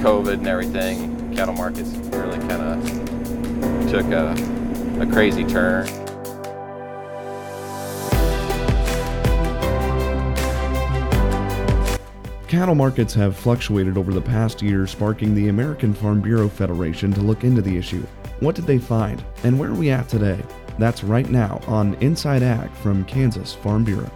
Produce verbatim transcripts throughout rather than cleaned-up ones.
COVID and everything, cattle markets really kind of took a, a crazy turn. Cattle markets have fluctuated over the past year, sparking the American Farm Bureau Federation to look into the issue. What did they find, and where are we at today? That's right now on Inside Ag from Kansas Farm Bureau.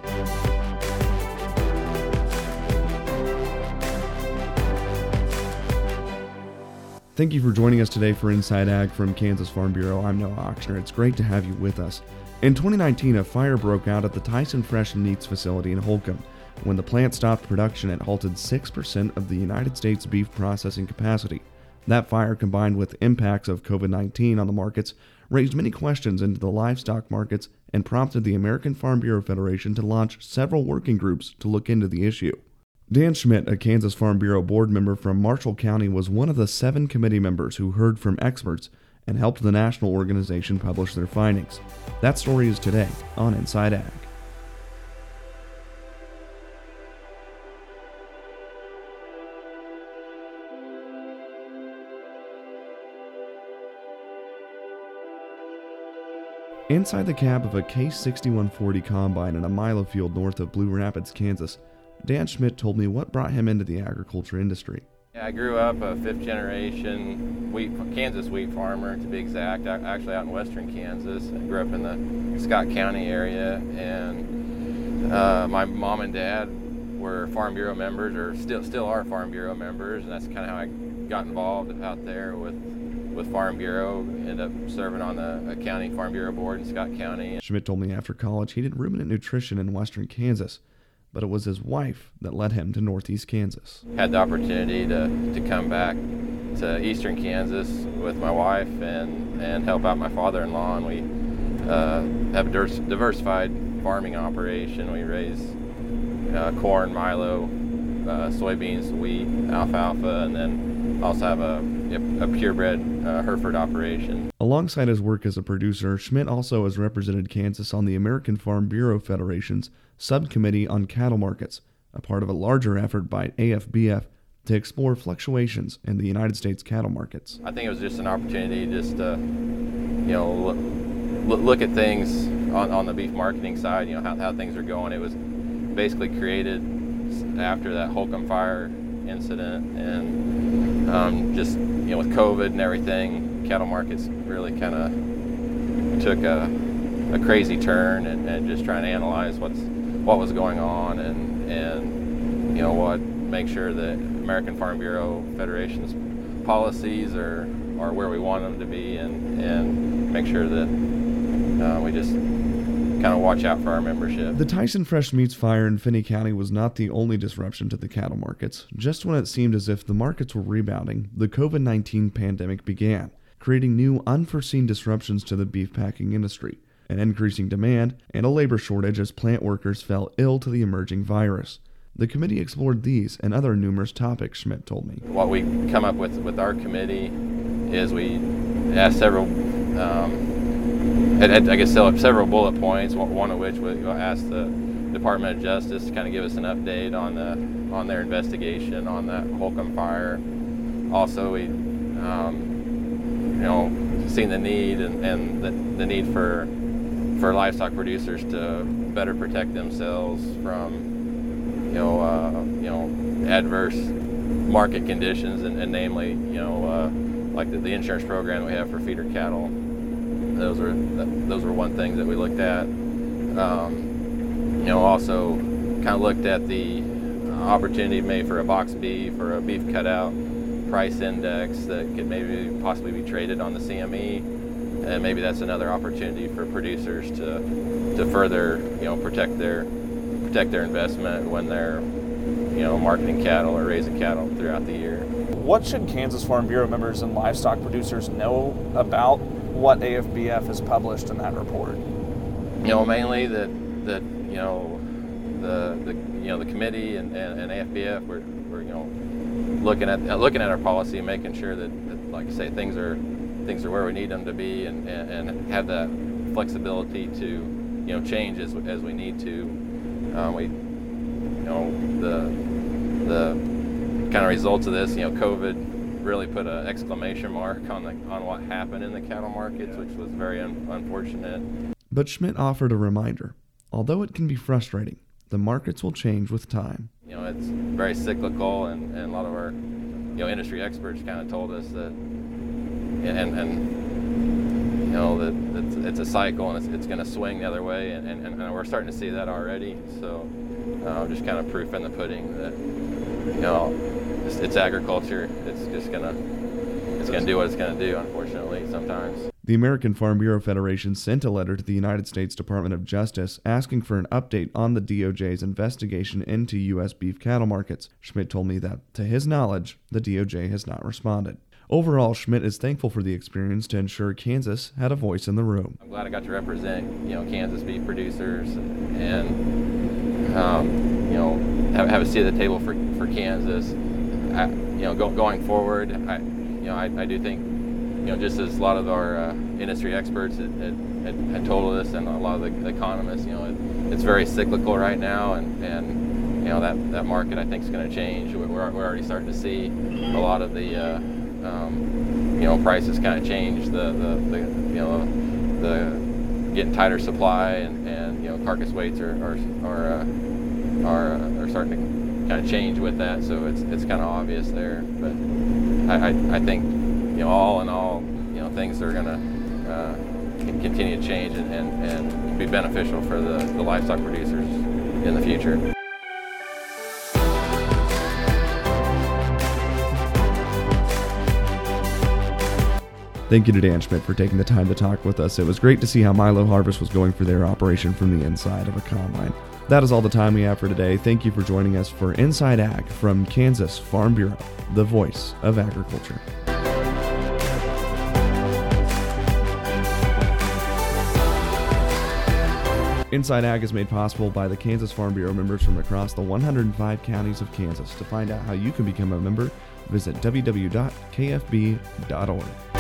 Thank you for joining us today for Inside Ag from Kansas Farm Bureau. I'm Noah Ochsner. It's great to have you with us. In twenty nineteen, a fire broke out at the Tyson Fresh Meats facility in Holcomb. When the plant stopped production, it halted six percent of the United States beef processing capacity. That fire, combined with impacts of COVID nineteen on the markets, raised many questions into the livestock markets and prompted the American Farm Bureau Federation to launch several working groups to look into the issue. Dan Schmidt, a Kansas Farm Bureau board member from Marshall County, was one of the seven committee members who heard from experts and helped the national organization publish their findings. That story is today on Inside Ag. Inside the cab of a Case sixty-one forty combine in a mile field north of Blue Rapids, Kansas, Dan Schmidt told me what brought him into the agriculture industry. Yeah, I grew up a fifth generation wheat, Kansas wheat farmer, to be exact, actually out in western Kansas. I grew up in the Scott County area, and uh, my mom and dad were Farm Bureau members, or still still are Farm Bureau members, and that's kind of how I got involved out there with with Farm Bureau. Ended up serving on the county Farm Bureau board in Scott County. Schmidt told me after college he did ruminant nutrition in western Kansas, but it was his wife that led him to northeast Kansas. Had the opportunity to, to come back to eastern Kansas with my wife and, and help out my father-in-law, and we uh, have a diversified farming operation. We raise uh, corn, milo, uh, soybeans, wheat, alfalfa, and then also have a, a purebred uh, Hereford operation. Alongside his work as a producer, Schmidt also has represented Kansas on the American Farm Bureau Federation's Subcommittee on Cattle Markets, a part of a larger effort by A F B F to explore fluctuations in the United States cattle markets. I think it was just an opportunity just to, you know, look, look at things on, on the beef marketing side, you know, how, how things are going. It was basically created after that Holcomb fire incident, and um, just, you know, with COVID and everything, cattle markets really kind of took a, a crazy turn, and, and just trying to analyze what's what was going on, and and you know what, make sure that American Farm Bureau Federation's policies are are where we want them to be, and and make sure that uh, we just kind of watch out for our membership. The Tyson Fresh Meats fire in Finney County was not the only disruption to the cattle markets. Just when it seemed as if the markets were rebounding, the COVID nineteen pandemic began, creating new unforeseen disruptions to the beef packing industry, an increasing demand, and a labor shortage as plant workers fell ill to the emerging virus. The committee explored these and other numerous topics, Schmidt told me. What we come up with with our committee is we asked several, um, had, had, I guess, several bullet points, one of which we asked the Department of Justice to kind of give us an update on the on their investigation on that Holcomb fire. Also, we, um, you know, seen the need and, and the, the need for for livestock producers to better protect themselves from, you know, uh, you know, adverse market conditions, and, and namely, you know, uh, like the, the insurance program we have for feeder cattle. Those were those were one thing that we looked at. Um, you know, also kind of looked at the opportunity made for a box beef or a beef cutout price index that could maybe possibly be traded on the C M E. And maybe that's another opportunity for producers to to further, you know, protect their protect their investment when they're, you know, marketing cattle or raising cattle throughout the year. What should Kansas Farm Bureau members and livestock producers know about what A F B F has published in that report? You know, mainly that that you know the the you know the committee and, and, and A F B F we're, we're you know looking at looking at our policy and making sure that, that like I say, things are things are where we need them to be, and, and, and have that flexibility to, you know, change as as we need to. Um, we, you know, the the kind of results of this, you know, COVID really put an exclamation mark on the on what happened in the cattle markets, which was very un- unfortunate. But Schmidt offered a reminder. Although it can be frustrating, the markets will change with time. You know, it's very cyclical, and, and a lot of our, you know, industry experts kind of told us that, and, and you know, that it's, it's a cycle, and it's, it's going to swing the other way, and, and, and we're starting to see that already. So, uh, just kind of proof in the pudding that, you know, it's, it's agriculture. It's just gonna, it's gonna do what it's gonna do. Unfortunately, sometimes. The American Farm Bureau Federation sent a letter to the United States Department of Justice asking for an update on the D O J's investigation into U S beef cattle markets. Schmidt told me that, to his knowledge, the D O J has not responded. Overall, Schmidt is thankful for the experience to ensure Kansas had a voice in the room. I'm glad I got to represent, you know, Kansas beef producers, and um, you know, have, have a seat at the table for, for Kansas. I, you know, go, going forward, I, you know, I, I do think, you know, just as a lot of our uh, industry experts had, had, had told us, and a lot of the, the economists, you know, it, it's very cyclical right now, and, and you know, that, that market I think is going to change. We're, we're already starting to see a lot of the, uh, um, you know, prices kind of change. The, the, the you know, the getting tighter supply, and, and you know, carcass weights are are are, uh, are, uh, are starting to kind of change with that. So it's it's kind of obvious there. But I, I, I think, you know, all in all, you know, things are going to uh, continue to change, and, and, and be beneficial for the, the livestock producers in the future. Thank you to Dan Schmidt for taking the time to talk with us. It was great to see how Milo Harvest was going for their operation from the inside of a combine. That is all the time we have for today. Thank you for joining us for Inside Ag from Kansas Farm Bureau, the voice of agriculture. Inside Ag is made possible by the Kansas Farm Bureau members from across the one hundred five counties of Kansas. To find out how you can become a member, visit w w w dot k f b dot org.